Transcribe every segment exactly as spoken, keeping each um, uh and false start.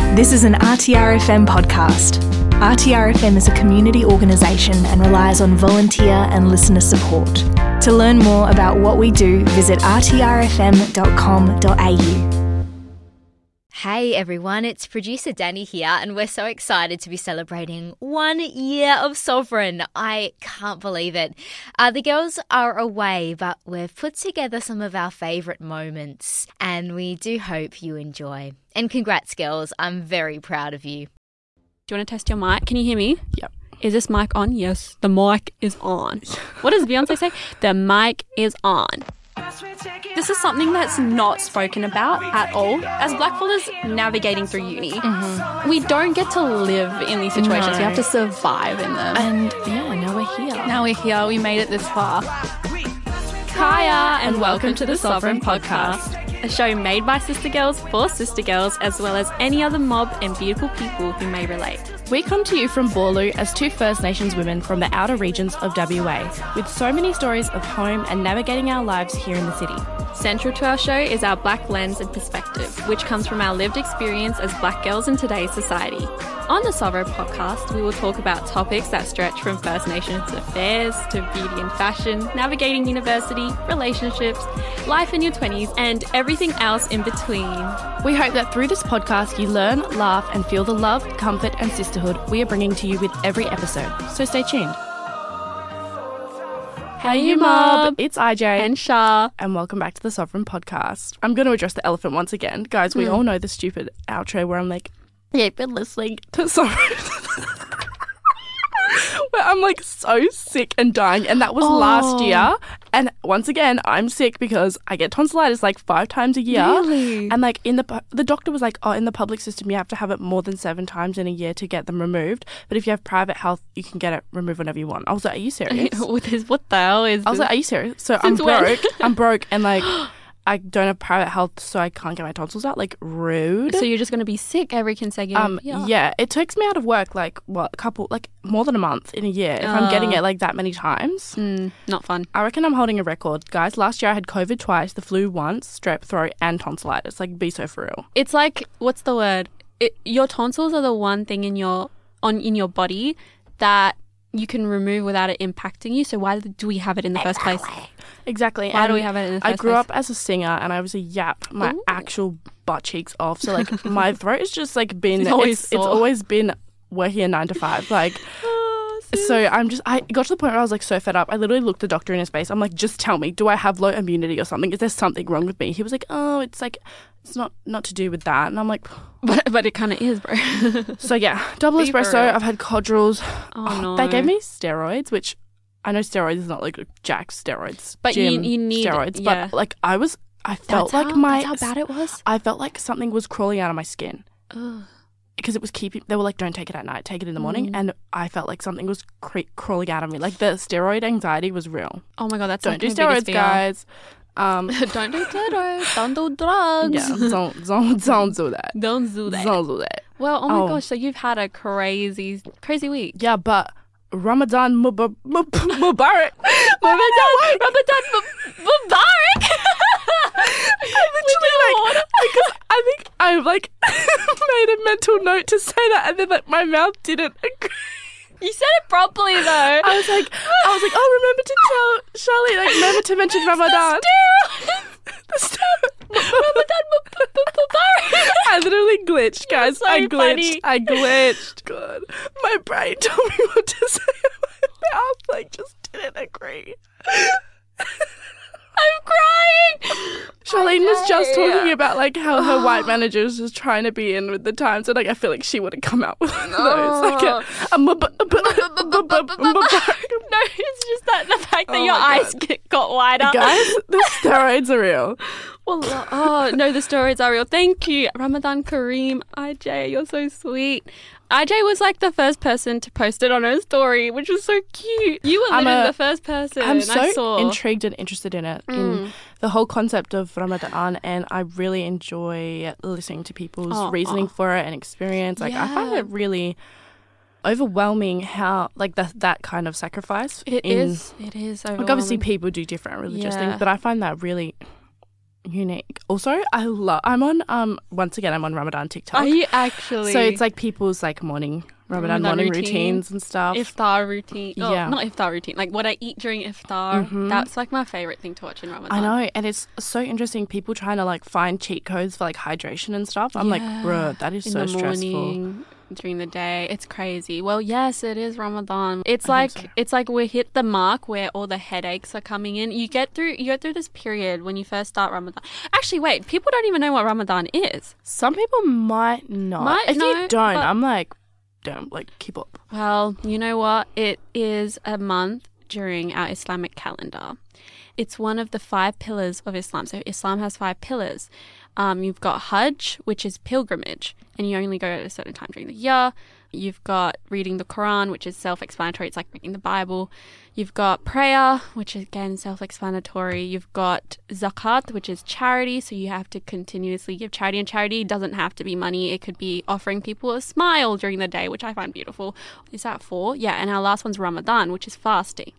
This is an R T R F M podcast. R T R F M is a community organisation and relies on volunteer and listener support. To learn more about what we do, visit r t r f m dot com dot a u. Hey everyone, it's producer Danny here, and we're so excited to be celebrating one year of Sovereign. I can't believe it. Uh, the girls are away, but we've put together some of our favourite moments, and we do hope you enjoy. And congrats, girls. I'm very proud of you. Do you want to test your mic? Can you hear me? Yep. Is this mic on? Yes, the mic is on. What does Beyonce say? The mic is on. This is something that's not spoken about at all. As blackfellas navigating through uni, mm-hmm. we don't get to live in these situations. No. We have to survive in them. And yeah, now we're here. Now we're here. We made it this far. Kaya, and welcome to the Sovereign Podcast, a show made by sister girls for sister girls, as well as any other mob and beautiful people who may relate. We come to you from Borlu as two First Nations women from the outer regions of W A, with so many stories of home and navigating our lives here in the city. Central to our show is our black lens and perspective, which comes from our lived experience as black girls in today's society. On the Sovereign Podcast, we will talk about topics that stretch from First Nations affairs to beauty and fashion, navigating university, relationships, life in your twenties, and everything else in between. We hope that through this podcast you learn, laugh, and feel the love, comfort, and sisterhood we are bringing to you with every episode. So stay tuned. Hey, you mob! It's I J and Shah, and welcome back to the Sovereign Podcast. I'm going to address the elephant once again. Guys, we mm. all know the stupid outro where I'm like, yeah, I've been listening to Sovereign. Where I'm like so sick and dying, and that was oh. last year. And once again, I'm sick because I get tonsillitis like five times a year. Really? And like in the the doctor was like, oh, in the public system you have to have it more than seven times in a year to get them removed. But if you have private health, you can get it removed whenever you want. I was like, are you serious? what, is, what the hell is? I was this? like, are you serious? So Since I'm broke. I'm broke, and like. I don't have private health, so I can't get my tonsils out. Like, rude. So you're just going to be sick every consecutive um, year? Yeah. It takes me out of work, like, what, a couple, like, more than a month in a year if uh, I'm getting it, like, that many times. Mm, not fun. I reckon I'm holding a record. Guys, last year I had COVID twice, the flu once, strep throat, and tonsillitis. Like, be so for real. It's like, what's the word? It, your tonsils are the one thing in your on in your body that you can remove without it impacting you. So why do we have it in the first place? Exactly. Why and do we have it in the first I grew place? up as a singer, and I was a yap my Ooh. actual butt cheeks off. So like my throat has just like been it's always, it's, it's always been working a nine to five. Like so I'm just I got to the point where I was like so fed up. I literally looked the doctor in his face. I'm like, just tell me, do I have low immunity or something? Is there something wrong with me? He was like, oh, it's like it's not not to do with that. And I'm like, but but it kind of is, bro. So yeah, double Be espresso. I've had Codrils. Oh, oh no. They gave me steroids, which I know steroids is not like Jack steroids, but gym you, you need steroids. Yeah. But like I was, I felt that's like how, my that's how bad it was. I felt like something was crawling out of my skin. Ugh. Because it was keeping, they were like, don't take it at night, take it in the morning. Mm. And I felt like something was cre- crawling out of me. Like the steroid anxiety was real. Oh my God, that's don't like do my steroids, biggest fear. guys. Um, don't do steroids. Don't do drugs. Yeah, don't, don't, don't do that. Don't do that. Don't do that. Well, oh my Oh. gosh, so you've had a crazy, crazy week. Yeah, but Ramadan Mub- Mub- Mubarak. Ramadan, Ramadan Mubarak. I literally like, because I think I like made a mental note to say that, and then like my mouth didn't agree. You said it properly though. I was like, I was like, oh, remember to tell Charlie, like, remember to mention Ramadan. The steroids. Ramadan Mubarak. I literally glitched, guys. So I glitched. funny. I glitched. God, my brain told me what to say. My mouth like just didn't agree. I'm crying. Charlene was just Okay. talking about like how her white manager was just trying to be in with the times, and like I feel like she would have come out with those. Like a, a mub- a bu- a bu- bu- bu- No, it's just that the fact that Oh your my eyes get, got wider. Guys, the steroids are real. Well, oh no, the stories are real. Thank you, Ramadan Kareem. I J, you're so sweet. I J was like the first person to post it on her story, which was so cute. You were I'm literally a- the first person. I'm I so saw. intrigued and interested in it, in the whole concept of Ramadan, and I really enjoy listening to people's Oh, reasoning oh. for it and experience. Like I find Yeah. it really overwhelming how like that that kind of sacrifice. It in, is. It is. Like obviously overwhelming. people do different religious Yeah. things, but I find that really unique. Also, I love. I'm on. Um. Once again, I'm on Ramadan TikTok. Are you actually? So it's like people's like morning Ramadan, Ramadan morning routine, routines and stuff. Iftar routine. Oh, yeah. Not iftar routine. Like what I eat during iftar. Mm-hmm. That's like my favorite thing to watch in Ramadan. I know, and it's so interesting. People trying to like find cheat codes for like hydration and stuff. I'm yeah. like, bruh, that is in so the stressful. Morning, during the day, it's crazy. Well, yes, it is Ramadan. It's I like so. It's like we hit the mark where all the headaches are coming in. You get through you get through this period when you first start Ramadan. Actually, wait, people don't even know what Ramadan is. Some people might not. Might if know, you don't, but, I'm like, don't like keep up. Well, you know what? It is a month during our Islamic calendar. It's one of the five pillars of Islam. So Islam has five pillars. Um, you've got Hajj, which is pilgrimage, and you only go at a certain time during the year. You've got reading the Quran, which is self-explanatory. It's like reading the Bible. You've got prayer, which is, again, self-explanatory. You've got zakat, which is charity. So you have to continuously give charity. And charity doesn't have to be money. It could be offering people a smile during the day, which I find beautiful. Is that four? Yeah, and our last one's Ramadan, which is fasting.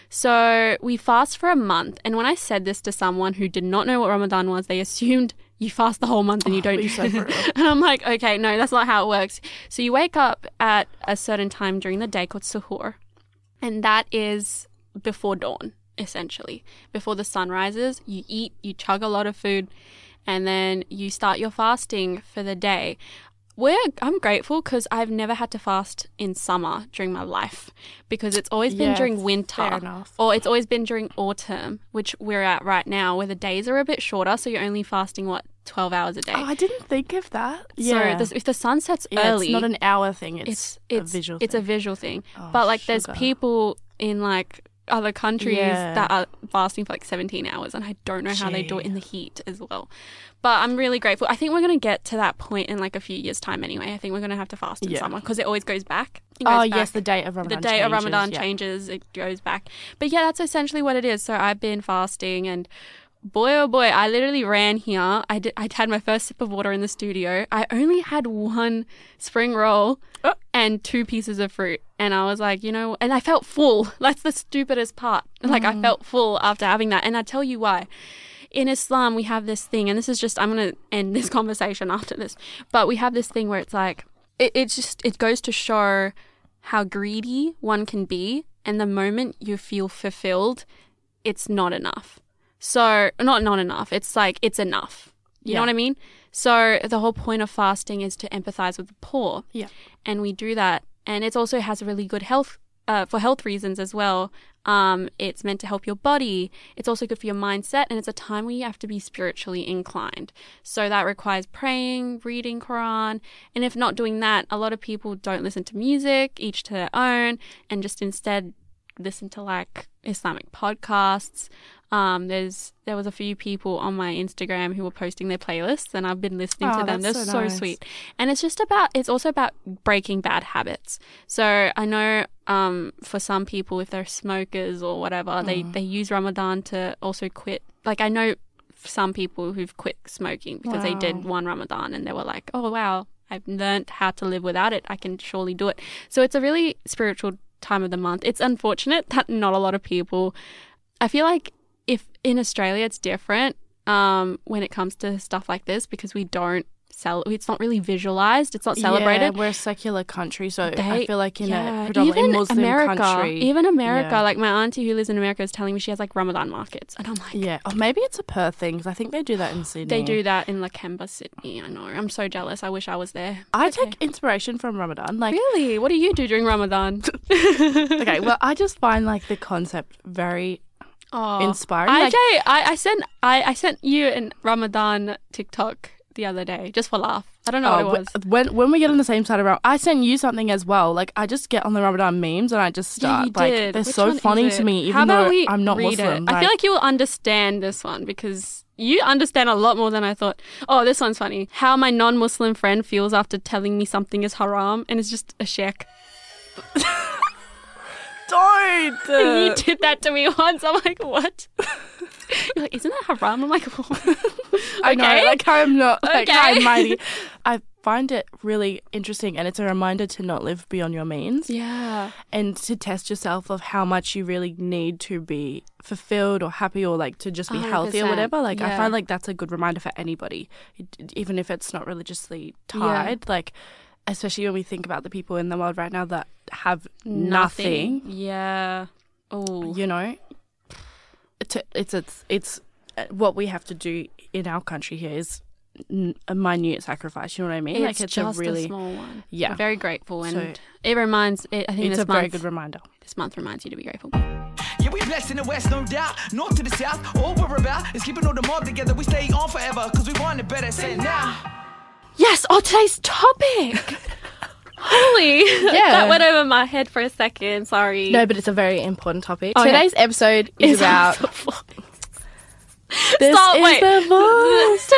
So we fast for a month. And when I said this to someone who did not know what Ramadan was, they assumed you fast the whole month and you don't do so. And I'm like, okay, no, that's not how it works. So you wake up at a certain time during the day called suhoor. And that is before dawn, essentially. Before the sun rises, you eat, you chug a lot of food, and then you start your fasting for the day. We're, I'm grateful because I've never had to fast in summer during my life because it's always been yeah, during winter or it's always been during autumn, which we're at right now, where the days are a bit shorter. So you're only fasting, what, twelve hours a day. Oh, I didn't think of that. Yeah. So this, if the sun sets yeah, early. It's not an hour thing. It's, it's, it's a visual It's thing. a visual thing. Oh, but like sugar. there's people in like other countries yeah. that are fasting for like seventeen hours and I don't know how Gee. they do it in the heat as well. But I'm really grateful. I think we're going to get to that point in like a few years' time anyway. I think we're going to have to fast in yeah. summer because it always goes back. It goes oh, back. yes, the date of Ramadan The date changes, of Ramadan yeah. changes. It goes back. But yeah, that's essentially what it is. So I've been fasting and boy, oh boy, I literally ran here. I did, I had my first sip of water in the studio. I only had one spring roll oh. and two pieces of fruit. And I was like, you know, and I felt full. That's the stupidest part. Like mm. I felt full after having that. And I tell you why. In Islam, we have this thing, and this is just, I'm going to end this conversation after this, but we have this thing where it's like, it, it's just, it goes to show how greedy one can be. And the moment you feel fulfilled, it's not enough. So, not not enough. It's like, it's enough. You yeah. know what I mean? So, the whole point of fasting is to empathize with the poor. Yeah. And we do that. And it also has a really good health, uh, for health reasons as well. Um, it's meant to help your body. It's also good for your mindset. And it's a time where you have to be spiritually inclined. So, that requires praying, reading Quran. And if not doing that, a lot of people don't listen to music, each to their own, and just instead listen to like Islamic podcasts. Um, there's there was a few people on my Instagram who were posting their playlists, and I've been listening oh, to them. They're so, so nice. sweet, and it's just about it's also about breaking bad habits. So I know um, for some people, if they're smokers or whatever, mm. they they use Ramadan to also quit. Like I know some people who've quit smoking because wow. they did one Ramadan and they were like, oh wow, I've learned how to live without it. I can surely do it. So it's a really spiritual time of the month. It's unfortunate that not a lot of people. I feel like. If in Australia it's different um, when it comes to stuff like this because we don't sell it's not really visualized, it's not celebrated. Yeah, we're a secular country, so they, I feel like in yeah, a predominantly even Muslim America, country. Even America, yeah. like my auntie who lives in America is telling me she has like Ramadan markets. And I'm like... Yeah, or maybe it's a Perth thing because I think they do that in Sydney. They do that in Lakemba, Sydney, I know. I'm so jealous. I wish I was there. I okay. take inspiration from Ramadan. Like, really? What do you do during Ramadan? Okay, well, I just find like the concept very... Oh, inspiring. I, like, Jay, I, I sent I, I sent you a Ramadan TikTok the other day just for laugh. I don't know oh, what it was. When when we get on the same side of Ramadan, I sent you something as well. Like I just get on the Ramadan memes and I just start. Yeah, like did. they're Which so funny to me, even How about though we I'm not read Muslim. It? I feel like you will understand this one because you understand a lot more than I thought. Oh, this one's funny. How my non-Muslim friend feels after telling me something is haram, and it's just a sheikh. Don't! You did that to me once. I'm like, what? You're like, isn't that haram? I'm like, okay. I know, like I'm not, like okay. I'm mighty. I find it really interesting, and it's a reminder to not live beyond your means. Yeah. And to test yourself of how much you really need to be fulfilled or happy or like to just be healthy or whatever. Like yeah. I find like that's a good reminder for anybody, it, even if it's not religiously tied. Yeah. Like especially when we think about the people in the world right now that have nothing. nothing. Yeah. Oh. You know, it's it's it's it's what we have to do in our country here is a minute sacrifice. You know what I mean? It's, like it's just a really a small one. Yeah. I'm very grateful, and so, it reminds. It, I think it's this a month, very good reminder. This month reminds you to be grateful. Yeah, we blessed in the West, no doubt. North to the South, all we're about is keeping all the mob together. We stay on forever, because we want it better. Say it now. Yes, oh, today's topic. Holy. Yeah. That went over my head for a second. Sorry. No, but it's a very important topic. Okay. Today's episode is It's about... This Stop, is wait. the voice.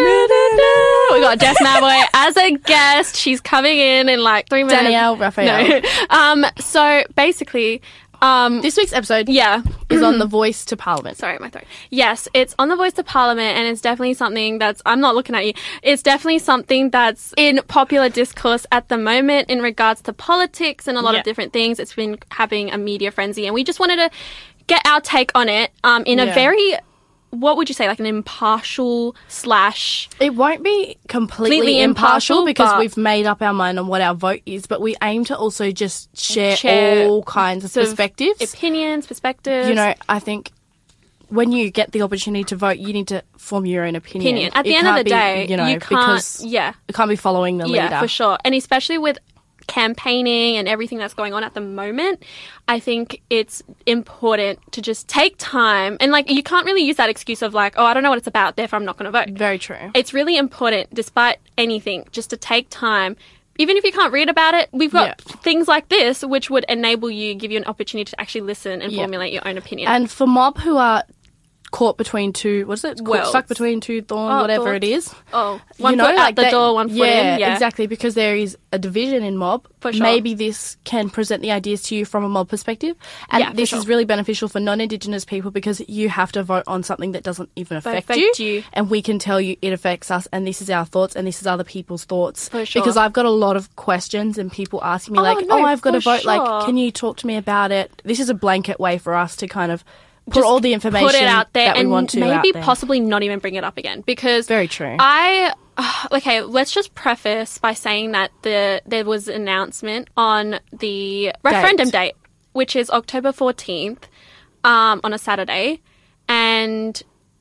We got Jess Mabway as a guest. She's coming in in like three minutes. Danielle Raphael. No. Um, so basically... Um, This week's episode yeah. is on the voice to Parliament. Sorry, my throat. Yes, it's on the Voice to Parliament, and it's definitely something that's... I'm not looking at you. It's definitely something that's in popular discourse at the moment in regards to politics and a lot Yeah. of different things. It's been having a media frenzy, and we just wanted to get our take on it um, in a Yeah. very... What would you say? Like an impartial slash... It won't be completely, Completely impartial, impartial, because but- we've made up our mind on what our vote is, but we aim to also just share, Share all kinds of sort of perspectives. opinions, perspectives. You know, I think when you get the opportunity to vote, you need to form your own opinion. opinion. At It the end of can't the be, day, you know, you can't... because Yeah. you can't be following the Yeah, leader. for sure. And especially with campaigning and everything that's going on at the moment, I think it's important to just take time. And, like, you can't really use that excuse of, like, oh, I don't know what it's about, therefore I'm not going to vote. Very true. It's really important, despite anything, just to take time. Even if you can't read about it, we've got Yeah. things like this which would enable you, give you an opportunity to actually listen and Yeah. formulate your own opinion. And for mob who are caught between two, what is it? Caught, Worlds. stuck between two thorns, Oh, whatever thoughts. it is. oh, one you know, foot like out the that- door, one foot yeah, in. Yeah, exactly, because there is a division in mob. For sure. Maybe this can present the ideas to you from a mob perspective. And Yeah, for this sure. is really beneficial for non-Indigenous people because you have to vote on something that doesn't even affect, affect you. And we can tell you it affects us and this is our thoughts and this is other people's thoughts. For sure. Because I've got a lot of questions and people asking me Oh, like, no, oh, I've got to for vote. sure. Like, can you talk to me about it? This is a blanket way for us to kind of put Just all the information put it out there that we and want to out maybe there. possibly not even bring it up again, because Very true. I uh, okay, let's just preface by saying that the there was an announcement on the referendum date, which is October fourteenth, um, on a Saturday, and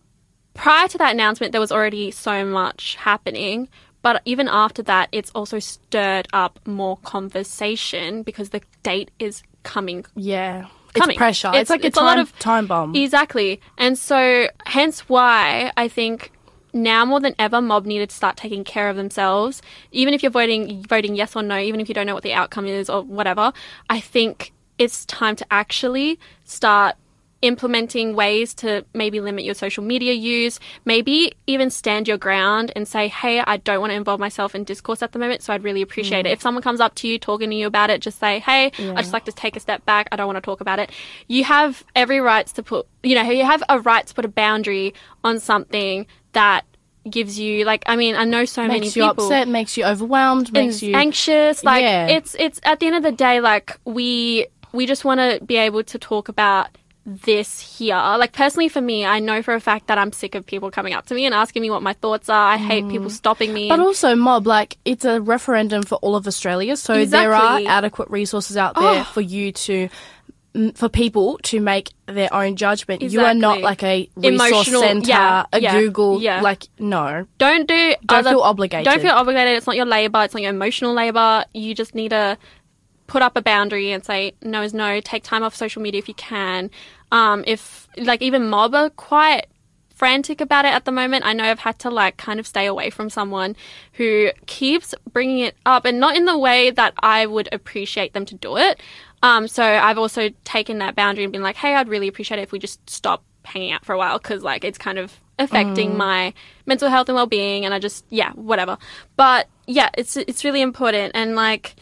prior to that announcement there was already so much happening. But even after that, it's also stirred up more conversation because the date is coming. Yeah. Coming. It's pressure. It's, It's- like it's a a lot time, of- time bomb. Exactly. And so hence why I think now more than ever mob needed to start taking care of themselves. Even if you're voting voting yes or no, even if you don't know what the outcome is or whatever, I think it's time to actually start implementing ways to maybe limit your social media use, maybe even stand your ground and say, hey, I don't want to involve myself in discourse at the moment, so I'd really appreciate it. If someone comes up to you talking to you about it, just say, hey, I just like to take a step back. I don't want to talk about it. You have every right to put, you know, you have a right to put a boundary on something that gives you, like, I mean, I know so many makes you people upset, makes you overwhelmed, makes and you anxious. Like, Yeah. it's it's at the end of the day, like we we just want to be able to talk about this here. Like, personally for me, I know for a fact that I'm sick of people coming up to me and asking me what my thoughts are. I hate people stopping me. But and- also, mob, like, it's a referendum for all of Australia, so there are Exactly. adequate resources out there Oh. for you to, mm, for people to make their own judgment. You are not Exactly. like a resource Emotional- centre, yeah, a yeah, Google, yeah. like, no. don't do Don't other, feel obligated. Don't feel obligated. It's not your labour. It's not your emotional labour. You just need to put up a boundary and say no is no. Take time off social media if you can. Um, if like even mob are quite frantic about it at the moment. I know I've had to like kind of stay away from someone who keeps bringing it up, and not in the way that I would appreciate them to do it. Um, so I've also taken that boundary and been like, hey, I'd really appreciate it if we just stop hanging out for a while, because like it's kind of affecting Mm. my mental health and well-being, and I just yeah whatever. But yeah, it's it's really important. And like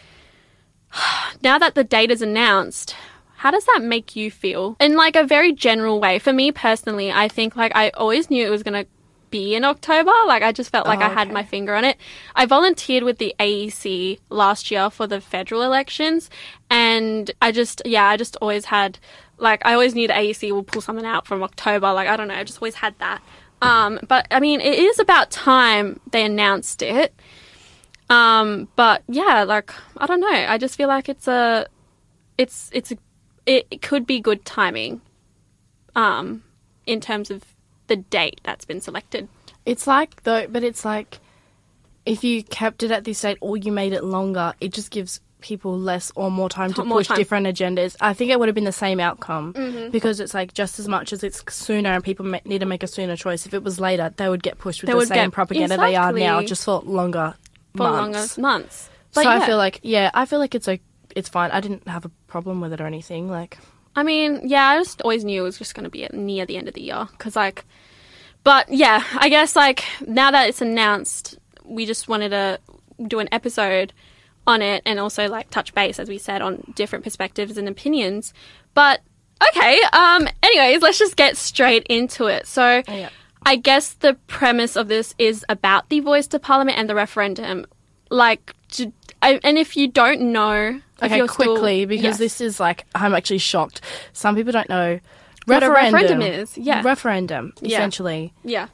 now that the date is announced, how does that make you feel in like a very general way? For me personally, I think like I always knew it was going to be in October. Like, I just felt like Oh, I had okay. my finger on it. I volunteered with the A E C last year for the federal elections, and I just, yeah, I just always had, like, I always knew the A E C will pull something out from October. Like, I don't know, I just always had that. Um, but, I mean, it is about time they announced it. Um, but, yeah, like, I don't know. I just feel like it's a, it's, it's, a, it, it could be good timing, um, in terms of the date that's been selected. It's like, though, but it's like if you kept it at this date or you made it longer, it just gives people less or more time to More push time. different agendas. I think it would have been the same outcome Mm-hmm. because it's like just as much as it's sooner and people ma- need to make a sooner choice. If it was later, they would get pushed with They the would same get- propaganda they are now, exactly. just for longer For months. longer months. But so yeah. I feel like, yeah, I feel like it's like, it's fine. I didn't have a problem with it or anything. Like, I mean, yeah, I just always knew it was just going to be at near the end of the year. Because, like, but yeah, I guess, like, now that it's announced, we just wanted to do an episode on it and also, like, touch base, as we said, on different perspectives and opinions. But, okay, um, anyways, let's just get straight into it. So, yeah. I guess the premise of this is about the voice to parliament and the referendum. Like, to, I, and if you don't know... if Okay, you're still- quickly, because Yes. this is like, I'm actually shocked. Some people don't know. What a referendum is, yeah. Referendum, Yeah. essentially. Yeah.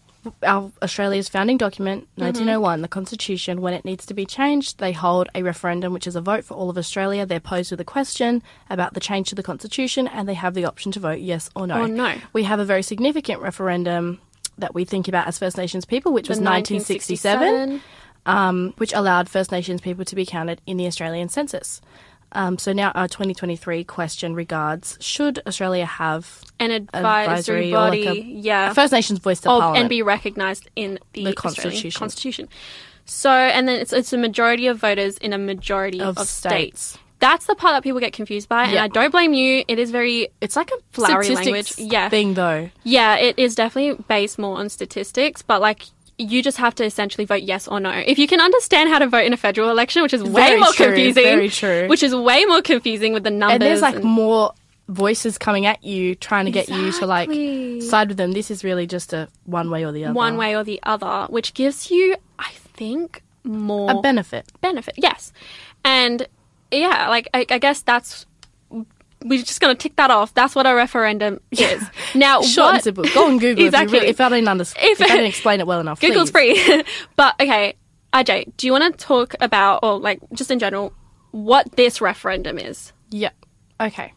Our Australia's founding document, Mm-hmm. nineteen oh one, the Constitution, when it needs to be changed, they hold a referendum, which is a vote for all of Australia. They're posed with a question about the change to the Constitution, and they have the option to vote yes or no. Or no. We have a very significant referendum that we think about as First Nations people, which was The nineteen sixty-seven. Um, which allowed First Nations people to be counted in the Australian census. Um, so now our twenty twenty-three question regards, should Australia have An advisory, advisory or body, like a, yeah. a First Nations voice to Or- Parliament? and be recognised in the, The Australian Constitution. Constitution. So, and then it's, it's a majority of voters in a majority of, Of states. states. That's the part that people get confused by, and Yeah. I don't blame you. It is very, It's like a flowery statistics language. Yeah. thing, though. yeah, it is definitely based more on statistics, but like, you just have to essentially vote yes or no. If you can understand how to vote in a federal election, which is way Very more true, confusing, very true. which is way more confusing with the numbers. And there's like and- more voices coming at you trying to get you to like Exactly. side with them. This is really just a one way or the other. one way or the other, which gives you, I think, more A benefit. benefit. Yes, and yeah, like I, I guess that's we're just gonna tick that off. That's what a referendum is. Now, Short what, and simple. Go on Google Exactly. if, you really, if I didn't understand. If- If, I didn't explain it well enough. Google's please. free. But okay, Ajay, do you want to talk about, or like just in general, what this referendum is? Yeah. Okay.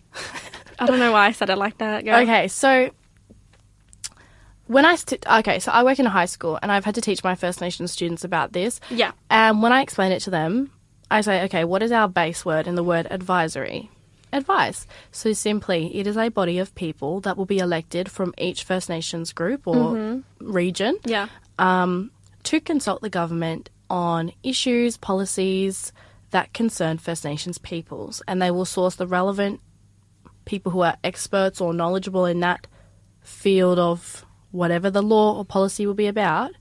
I don't know why I said it like that. Go. Okay, so when I st- okay, so I work in a high school and I've had to teach my First Nations students about this. Yeah. And when I explain it to them, I say, okay, what is our base word in the word advisory? Advice. So simply, it is a body of people that will be elected from each First Nations group or region Yeah. um, to consult the government on issues, policies that concern First Nations peoples. And they will source the relevant people who are experts or knowledgeable in that field of whatever the law or policy will be about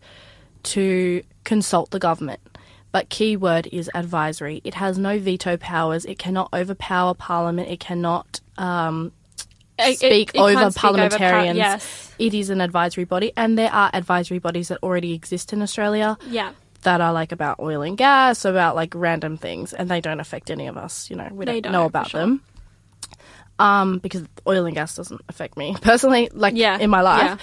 to consult the government. But key word is advisory. It has no veto powers. It cannot overpower Parliament. It cannot um, It- it- speak it over can't speak over par- parliamentarians. yes. It is an advisory body, and there are advisory bodies that already exist in Australia Yeah. that are like about oil and gas, about like random things, and they don't affect any of us. You know, we They don't, don't, know for about sure. them. Um, because oil and gas doesn't affect me personally, like Yeah. in my life. Yeah.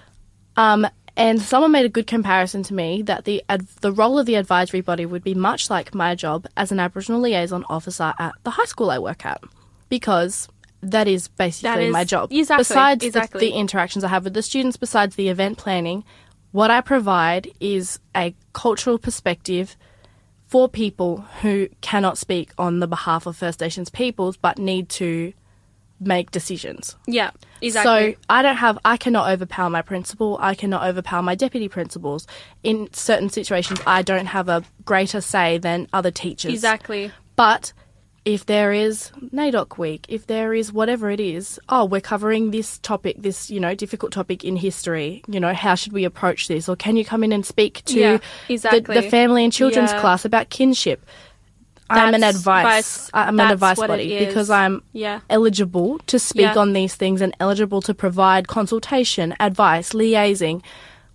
Um, and someone made a good comparison to me that the ad- the role of the advisory body would be much like my job as an Aboriginal liaison officer at the high school I work at, because that is basically That is- my job. exactly, Besides the- exactly. the interactions I have with the students, besides the event planning, what I provide is a cultural perspective for people who cannot speak on the behalf of First Nations peoples but need to make decisions. Yeah. Exactly. So I don't have, I cannot overpower my principal, I cannot overpower my deputy principals. In certain situations, I don't have a greater say than other teachers. exactly. But if there is NAIDOC week, if there is whatever it is, oh, we're covering this topic, this, you know, difficult topic in history, you know, how should we approach this? Or can you come in and speak to Yeah, the, exactly. the family and children's Yeah. class about kinship? I'm an That's advice. advice- I'm an that's advice what it body is. because I'm Yeah. eligible to speak Yeah. on these things and eligible to provide consultation, advice, liaising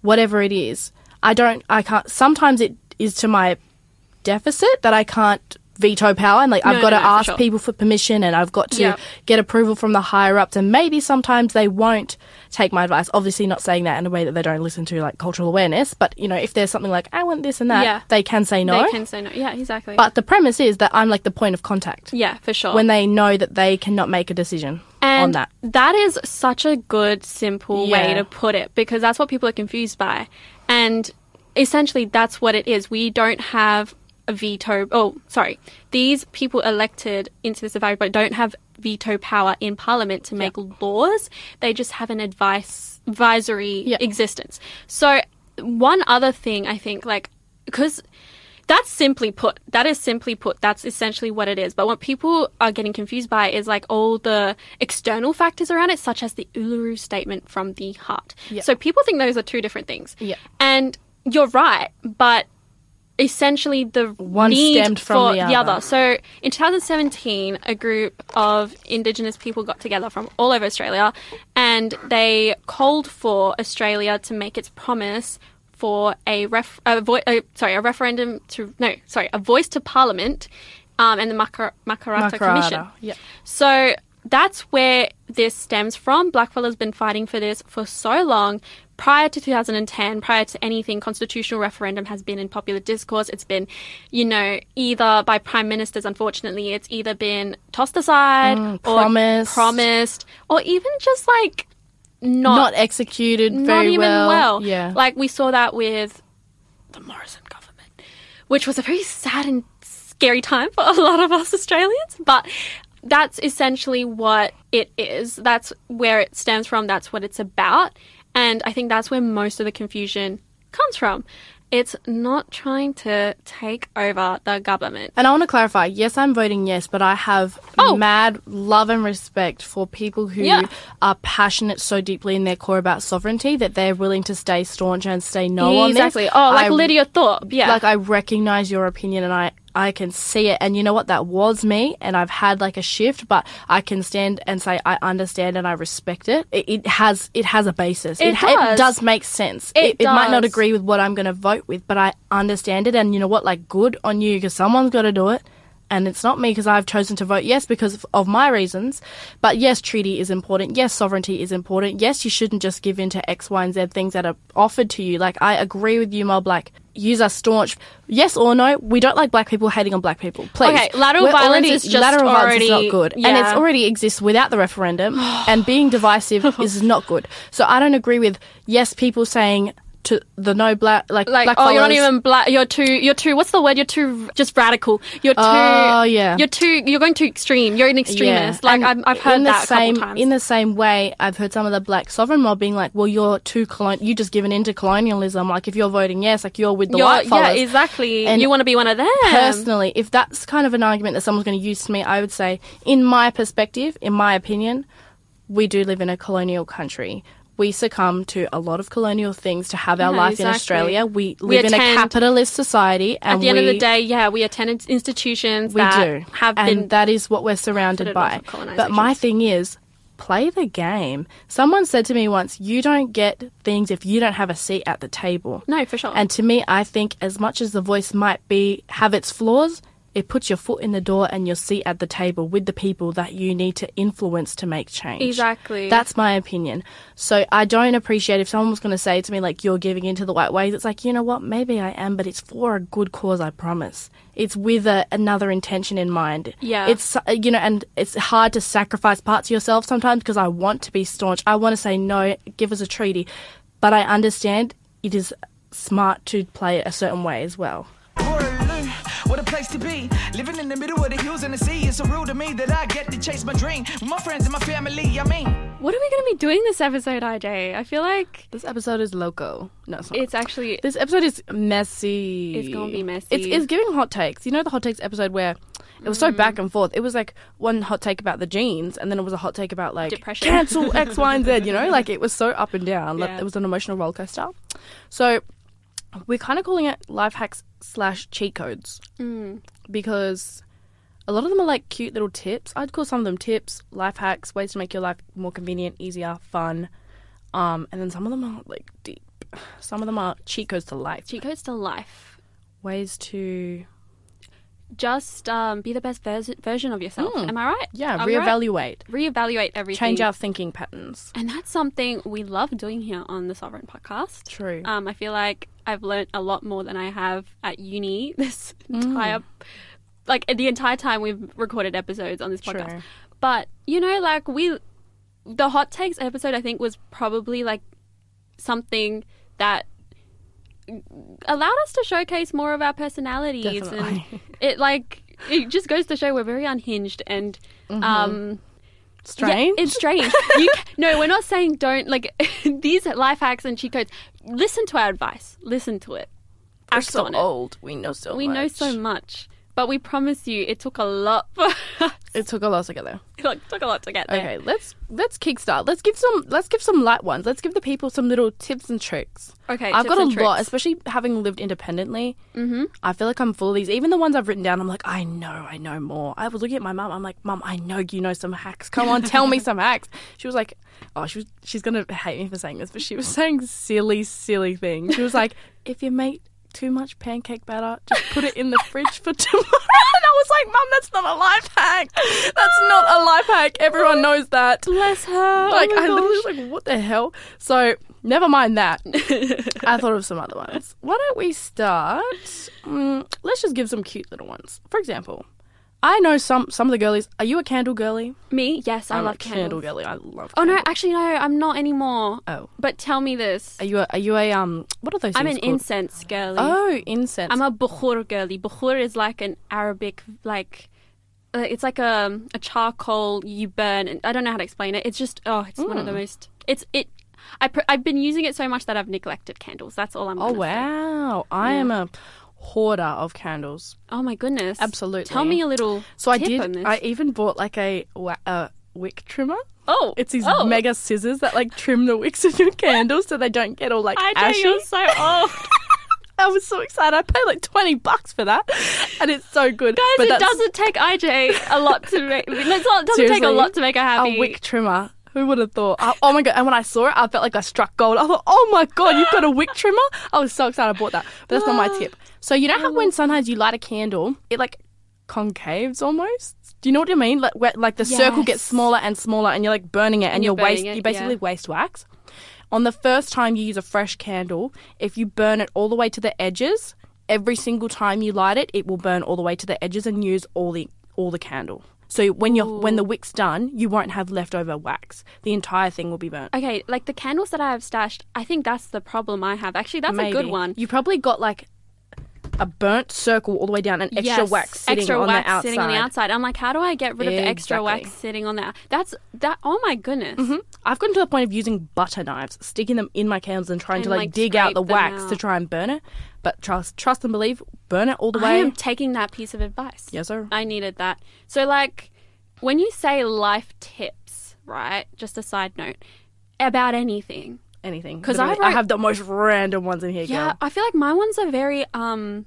whatever it is, I don't, I can't, sometimes it is to my deficit that I can't veto power, and like I've No, got no, to no, for ask sure. people for permission, and I've got to Yeah. get approval from the higher ups, and maybe sometimes they won't take my advice. Obviously not saying that in a way that they don't listen to like cultural awareness, but you know, if there's something like I want this and that, Yeah. they can say no. They can say no. Yeah, exactly. But the premise is that I'm like the point of contact yeah, for sure. when they know that they cannot make a decision and on that. that is such a good, simple way Yeah. to put it, because that's what people are confused by. And essentially, that's what it is. We don't have a veto. Oh, sorry. These people elected into this advisory body don't have veto power in Parliament to make laws. They just have an advice advisory Yeah. existence. So one other thing I think, like, because that's simply put, that is simply put, that's essentially what it is. But what people are getting confused by is like all the external factors around it, such as the Uluru Statement from the Heart. Yeah. So people think those are two different things. Yeah. And you're right, but essentially the One need stemmed from for the the other. other. So in twenty seventeen, a group of Indigenous people got together from all over Australia, and they called for Australia to make its promise for a ref, a vo- uh, sorry, a referendum to no, sorry, a voice to Parliament, um, and the Makar- Makarrata Commission. Makarrata, yeah. So that's where this stems from. Blackfella's been fighting for this for so long. Prior to two thousand ten, prior to anything, constitutional referendum has been in popular discourse. It's been, you know, either by prime ministers, unfortunately, it's either been tossed aside Mm, or promised. promised, or even just like not, Not executed not very even well. well. Yeah. Like we saw that with the Morrison government, which was a very sad and scary time for a lot of us Australians. But that's essentially what it is. That's where it stems from. That's what it's about. And I think that's where most of the confusion comes from. It's not trying to take over the government. And I want to clarify, yes, I'm voting yes, but I have Oh. mad love and respect for people who Yeah. are passionate so deeply in their core about sovereignty that they're willing to stay staunch and stay no on this. Exactly. Oh, like I, Lydia Thorpe. Yeah. Like, I recognize your opinion and I, I can see it. And you know what? That was me, and I've had like a shift, but I can stand and say I understand and I respect it. It, it has it has a basis. It ha- does. it does make sense. It it might not does. agree with what I'm going to vote with, but I understand it. And you know what? Like, good on you, because someone's got to do it. And it's not me, because I've chosen to vote yes because of, of my reasons. But yes, treaty is important. Yes, sovereignty is important. Yes, you shouldn't just give in to X, Y, and Z things that are offered to you. Like, I agree with you, Mob. Like, use are staunch. Yes or no, we don't like black people hating on black people. Please. Okay, lateral We're violence already- is just lateral violence is already- not good, and yeah. it's already exists without the referendum. And being divisive is not good. So I don't agree with yes people saying to the no black like like, black oh, you're not fellas- even black. You're too. You're too. What's the word? You're too just radical. You're too. Oh, yeah. You're too. You're going too extreme. You're an extremist. Like And I've, I've heard in the that same, a couple times. In the same way, I've heard some of the black sovereign mob being like, well, you're too colon- you just given into colonialism. Like, if you're voting yes, like, you're with the You're- white yeah, fellas. exactly. And you want to be one of them. Personally, if that's kind of an argument that someone's going to use to me, I would say, in my perspective, in my opinion, we do live in a colonial country. We succumb to a lot of colonial things to have our Yeah, life exactly. in Australia. We We live in a attend- capitalist society, and At the end of we- the day, yeah, we attend institutions we that do, have and been. that is what we're surrounded footed by. off of colonisation. But my thing is, play the game. Someone said to me once, "You don't get things if you don't have a seat at the table." no, for sure. And to me, I think as much as the voice might be have its flaws, it puts your foot in the door and your seat at the table with the people that you need to influence to make change. Exactly. That's my opinion. So I don't appreciate if someone was going to say to me, like, you're giving into the white ways. It's like, you know what? Maybe I am, but it's for a good cause, I promise. It's with a, another intention in mind. Yeah. It's, uh, you know, and it's hard to sacrifice parts of yourself sometimes because I want to be staunch. I want to say, no, give us a treaty. But I understand it is smart to play it a certain way as well. What a place to be. Living in the middle of the hills and the sea. It's so real to me that I get to chase my dream with my friends and my family. I mean, what are we going to be doing this episode, I J? I feel like This episode is loco. No, it's not. it's actually. This episode is messy. It's gonna be messy. It's, it's giving hot takes. You know the hot takes episode where it was so back and forth. It was like one hot take about the jeans, and then it was a hot take about like Depression. cancel X, Y, and Z. You know, like it was so up and down. Like, Yeah. it was an emotional roller coaster. So we're kind of calling it life hacks slash cheat codes Mm. because a lot of them are like cute little tips. I'd call some of them tips, life hacks, ways to make your life more convenient, easier, fun. Um, and then some of them are like deep. some of them are cheat codes to life. Cheat codes to life. Ways to... Just um, be the best vers- version of yourself. Mm. Am I right? Yeah, Are we reevaluate. Right? Reevaluate everything. Change our thinking patterns. And that's something we love doing here on the Sovereign Podcast. True. Um, I feel like I've learnt a lot more than I have at uni this entire... Mm. Like, the entire time we've recorded episodes on this podcast. True. But, you know, like, we... The Hot Takes episode, I think, was probably, like, something that allowed us to showcase more of our personalities. Definitely. And it, like, it just goes to show we're very unhinged and... Mm-hmm. um Strange? Yeah, it's strange. You ca- no, we're not saying don't, like, these life hacks and cheat codes. Listen to our advice. Listen to it. We're Act so on old. We know so we much. We know so much. But we promise you, it took a lot for us. It took a lot to get there. It took a lot to get there. Okay, let's let's kickstart. Let's give some let's give some light ones. Let's give the people some little tips and tricks. Okay, I've tips got a and lot, tricks. especially having lived independently. Mm-hmm. I feel like I'm full of these. Even the ones I've written down, I'm like, I know, I know more. I was looking at my mum. I'm like, Mum, I know you know some hacks. Come on, tell me some hacks. She was like, oh, she was, she's gonna hate me for saying this, but she was saying silly, silly things. She was like, if you make too much pancake batter, just put it in the fridge for tomorrow. And I was like, Mum, that's not a life hack. That's not a life hack. Everyone knows that. Bless her. Like, oh my I gosh. literally was like, what the hell? So, never mind that. I thought of some other ones. Why don't we start? Mm, let's just give some cute little ones. For example, I know some some of the girlies. Are you a candle girly? Me? Yes, I I'm love a candle candles. girly. I love Oh, no, candles. actually, no, I'm not anymore. Oh. But tell me this. Are you a, are you a, um, what are those I'm things an called? incense girly. Oh, incense. I'm a bukhur girly. Bukhur is like an Arabic, like, uh, it's like a, a charcoal you burn. And I don't know how to explain it. It's just, oh, it's mm. one of the most, it's, it, I pr- I've been using it so much that I've neglected candles. That's all I'm Oh, gonna wow. I Yeah. am a hoarder of candles. say. Oh, my goodness. Absolutely. Tell me a little So I tip did, on this. I even bought like a, wa- a wick trimmer. oh. It's these oh. mega scissors that like trim the wicks of your candles so they don't get all like I know ashy. you're so old. I was so excited. I paid like twenty bucks for that, and it's so good. Guys, But it that's doesn't take I J a lot to make. It's not, it doesn't take a Seriously? lot to make her happy. a wick trimmer. Who would have thought? I, oh my god! And when I saw it, I felt like I struck gold. I thought, oh my god, you've got a wick trimmer! I was so excited I bought that. But that's not my tip. So you know how when sometimes you light a candle, it like concaves almost. Do you know what I mean? Like where, like the circle Yes. gets smaller and smaller, and you're like burning it, and, And you're, you're burning waste. it, you basically yeah. waste wax. On the first time you use a fresh candle, if you burn it all the way to the edges, every single time you light it, it will burn all the way to the edges and use all the all the candle. So when you're when the wick's done, you won't have leftover wax. The entire thing will be burnt. Okay, like the candles that I have stashed, I think that's the problem I have. Actually, that's Maybe. a good one. You probably got like a burnt circle all the way down and extra Yes, wax sitting extra on wax the outside. sitting on the outside. I'm like, how do I get rid of the extra Exactly. wax sitting on the? That's that. Oh my goodness. hmm I've gotten to the point of using butter knives, sticking them in my candles and trying And, to like, like, dig out scrape the them wax to out. try and burn it. But trust, trust and believe, burn it all the I way. am taking that piece of advice. Yes, sir. I needed that. So, like, when you say life tips, right? Just a side note about anything. Anything. 'Cause I Literally, I wrote- have the most random ones in here, Yeah, girl. I feel like my ones are very um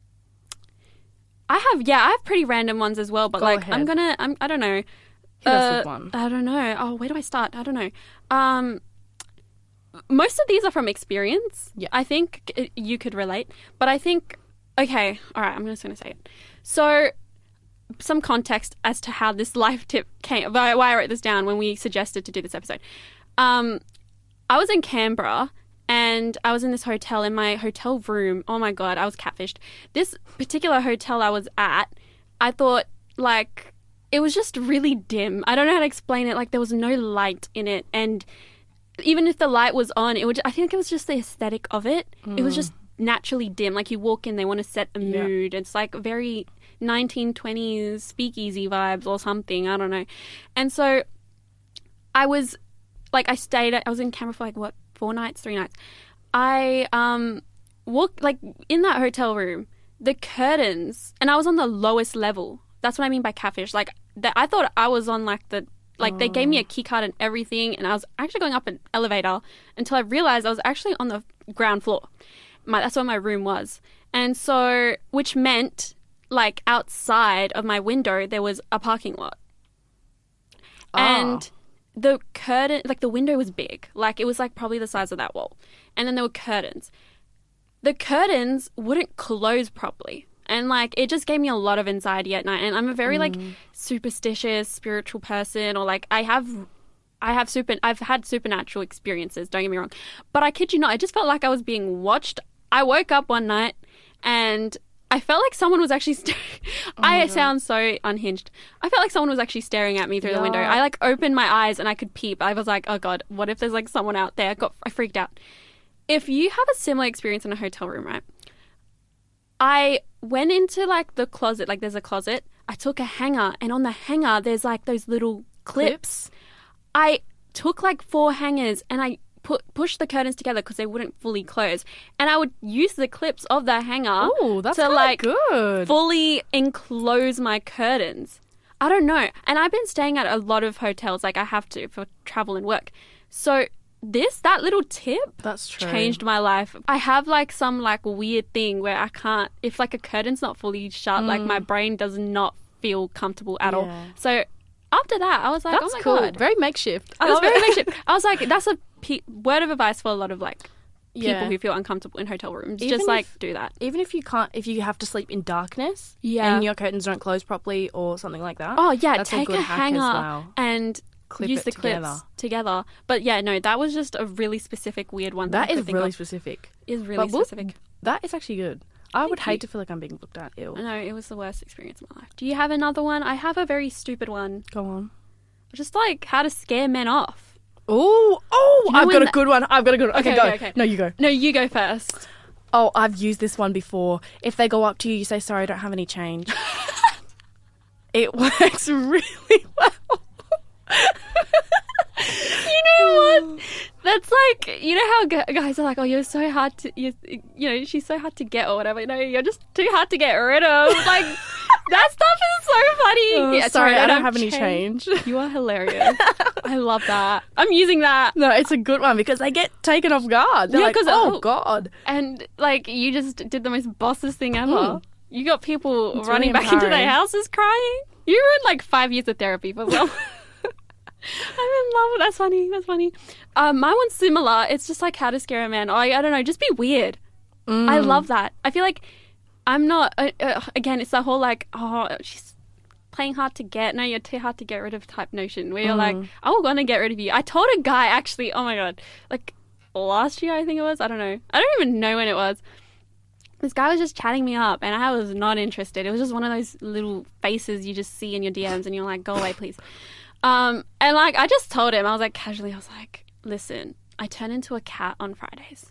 I have yeah, I have pretty random ones as well, but Go like ahead. I'm gonna I'm I don't know. Hit us with Uh, one. I don't know. Oh, where do I start? I don't know. Um most of these are from experience. Yeah. I think uh, you could relate, but I think okay, all right, I'm just going to say it. So some context as to how this life tip came, why why I wrote this down when we suggested to do this episode. Um, I was in Canberra and I was in this hotel. In my hotel room, oh my God, I was catfished. This particular hotel I was at, I thought, like, it was just really dim. I don't know how to explain it. Like, there was no light in it. And even if the light was on, it would, I think it was just the aesthetic of it. It was just naturally dim. Like, you walk in, they want to set a Yeah. mood. It's like very nineteen twenties speakeasy vibes or something. I don't know. And so I was, like, I stayed, I was in Canberra for like, what, four nights, three nights. I um walked, like, in that hotel room, the curtains, and I was on the lowest level. That's what I mean by catfish. Like, that, I thought I was on, like, the, like, they gave me a key card and everything, and I was actually going up an elevator until I realized I was actually on the ground floor. My, that's where my room was. And so, which meant, like, outside of my window, there was a parking lot. Oh. And the curtain, like the window was big. Like it was like probably the size of that wall. And then there were curtains. The curtains wouldn't close properly. And like it just gave me a lot of anxiety at night. And I'm a very mm. like superstitious, spiritual person, or like I have I have super I've had supernatural experiences, don't get me wrong. But I kid you not, I just felt like I was being watched. I woke up one night and I felt like someone was actually staring. Oh I sound so unhinged. I felt like someone was actually staring at me through yeah. the window. I like opened my eyes and I could peep. I was like, oh God, what if there's like someone out there? I got I freaked out. If you have a similar experience in a hotel room, right? I went into like the closet, like there's a closet. I took a hanger and on the hanger there's like those little clips. clips. I took like four hangers and I put pushed the curtains together because they wouldn't fully close. And I would use the clips of the hanger Ooh, that's to like good. fully enclose my curtains. I don't know. And I've been staying at a lot of hotels, like I have to for travel and work. So this, that little tip That's true. changed my life. I have like some like weird thing where I can't, if like a curtain's not fully shut, mm. like my brain does not feel comfortable at yeah. all. So after that, I was like, that's oh my cool. God. Very makeshift. I was very makeshift. I was like, that's a pe- word of advice for a lot of like people yeah. who feel uncomfortable in hotel rooms. Even Just like if, do that. Even if you can't, if you have to sleep in darkness yeah. and your curtains don't close properly or something like that. Oh yeah, that's take a, good a hack hanger as well. and Clip use the together. clips together. But yeah, no, that was just a really specific, weird one. That, that is really of. specific. Is really but specific. That is actually good. I Thank would you. hate to feel like I'm being looked at. Ew. I know, it was the worst experience of my life. Do you have another one? I have a very stupid one. Go on. Just like how to scare men off. Oh, oh, you know I've got a that- good one. I've got a good one. Okay, Okay, go. okay, okay. No, you go. No, you go first. Oh, I've used this one before. If they go up to you, you say, sorry, I don't have any change. It works really well. You know what? That's like, you know how gu- guys are like, oh, you're so hard to, you, you know, she's so hard to get or whatever. No, you're just too hard to get rid of. Like, that stuff is so funny. Oh, yeah, sorry, I don't have have any change. You are hilarious. I love that. I'm using that. No, it's a good one because they get taken off guard. They're Yeah, like, 'cause, oh, oh, God. And, like, you just did the most bossest thing ever. Mm. You got people It's running really back into their empowering. houses crying. You ruined, like, five years of therapy for well. I'm in love. That's funny. That's funny. Um, my one's similar. It's just like how to scare a man. I, I don't know. Just be weird. Mm. I love that. I feel like I'm not, uh, uh, again, it's the whole like, oh, she's playing hard to get. No, you're too hard to get rid of type notion where you're Mm. like, I'm going to get rid of you. I told a guy actually, oh my God, like last year, I think it was. I don't know. I don't even know when it was. This guy was just chatting me up and I was not interested. It was just one of those little faces you just see in your D Ms and you're like, go away, please. Um, and like, I just told him, I was like, casually, I was like, listen, I turn into a cat on Fridays.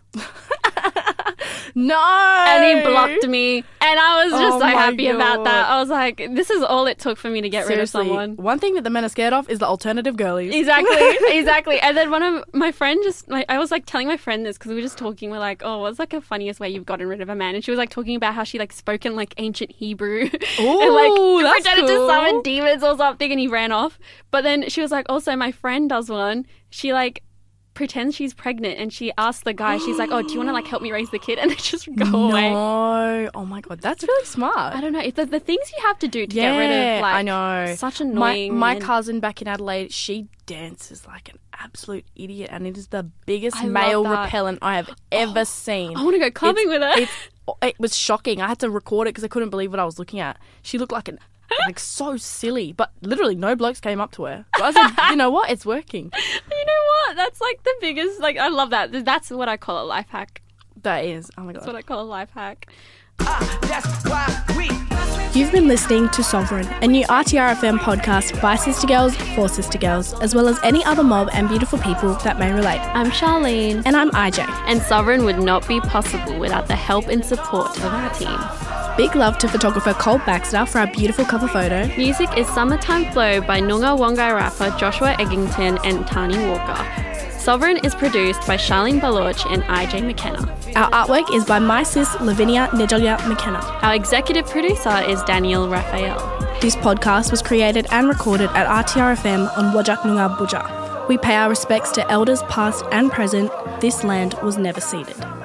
No. And he blocked me. And I was just Oh so my happy about God. that. I was like, this is all it took for me to get Seriously, rid of someone. one thing that the men are scared of is the alternative girlies. Exactly, exactly. And then one of my friend just, like, I was like telling my friend this because we were just talking. We're like, oh, what's like a funniest way you've gotten rid of a man? And she was like talking about how she like spoke in like ancient Hebrew Ooh, and like that's pretended cool. to summon demons or something, and he ran off. But then she was like, also my friend does one. She like pretends she's pregnant and she asks the guy, she's like, oh, do you want to like help me raise the kid? And they just go away. No. Oh my God, that's really smart. I don't know. It's the, the things you have to do to yeah, get rid of like I know. such My, annoying. my men. cousin back in Adelaide, she dances like an absolute idiot, and it is the biggest I love male that. repellent I have ever seen. I want to go clubbing with her. It's, it was shocking. I had to record it because I couldn't believe what I was looking at. She looked like an like so silly, but literally no blokes came up to her. So I said, you know what? It's working. You know what? That's like the biggest, like, I love that. That's what I call a life hack. That is. Oh my That's God. what I call a life hack. Ah, that's why we. You've been listening to Sovereign, a new R T R F M podcast by Sister Girls for Sister Girls, as well as any other mob and beautiful people that may relate. I'm Charlene. And I'm I J. And Sovereign would not be possible without the help and support of our team. Big love to photographer Cole Baxter for our beautiful cover photo. Music is Summertime Flow by Noongar Wongai rapper Joshua Eggington and Tani Walker. Sovereign is produced by Charlene Baloch and I J McKenna. Our artwork is by my sis Lavinia Nedelia McKenna. Our executive producer is Daniel Raphael. This podcast was created and recorded at R T R F M on Wajak Noongar Buja. We pay our respects to elders past and present. This land was never ceded.